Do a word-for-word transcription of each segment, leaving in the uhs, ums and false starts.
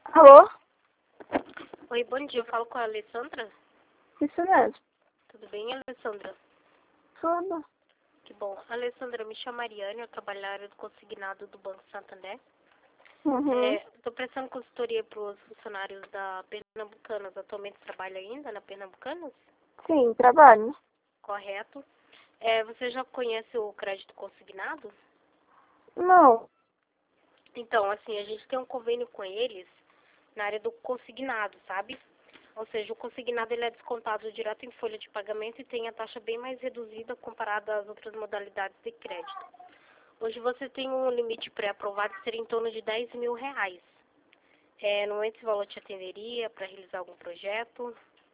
Alô? Oi, bom dia. Eu falo com a Alessandra? Isso mesmo. Tudo bem, Alessandra? Tudo. Que bom. Alessandra, me chamo Mariane, eu trabalho na área do consignado do Banco Santander. Uhum. Estou prestando consultoria para os funcionários da Pernambucanas. Atualmente trabalha ainda na Pernambucanas? Sim, trabalho. Correto. É, você já conhece o crédito consignado? Não. Então, assim, a gente tem um convênio com eles na área do consignado, sabe? Ou seja, o consignado ele é descontado direto em folha de pagamento e tem a taxa bem mais reduzida comparada às outras modalidades de crédito. Hoje você tem um limite pré-aprovado que seria em torno de dez mil reais. É, no momento esse valor te atenderia para realizar algum projeto?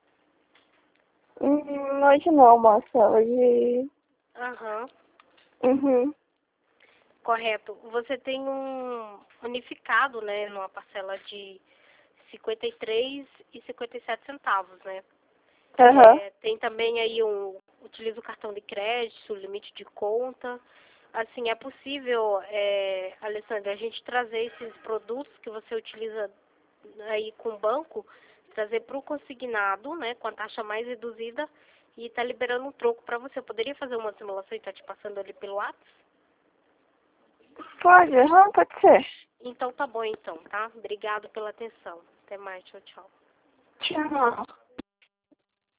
Hum, hoje não, moça. Hoje... Aham, Uhum. correto. Você tem um unificado, né, numa parcela de cinquenta e três e cinquenta e sete centavos, né? Aham. É, tem também aí um, utiliza o cartão de crédito, limite de conta. Assim, é possível, é, Alessandra, a gente trazer esses produtos que você utiliza aí com o banco, trazer para o consignado, né, com a taxa mais reduzida e tá liberando um troco para você. Eu poderia fazer uma simulação e tá te passando ali pelo WhatsApp? Pode? Aham, pode ser. Então tá bom então, tá? Obrigado pela atenção. Até mais, tchau, tchau. Tchau.